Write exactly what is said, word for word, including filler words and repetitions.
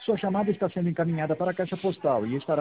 Sua chamada está sendo encaminhada para a caixa postal e estará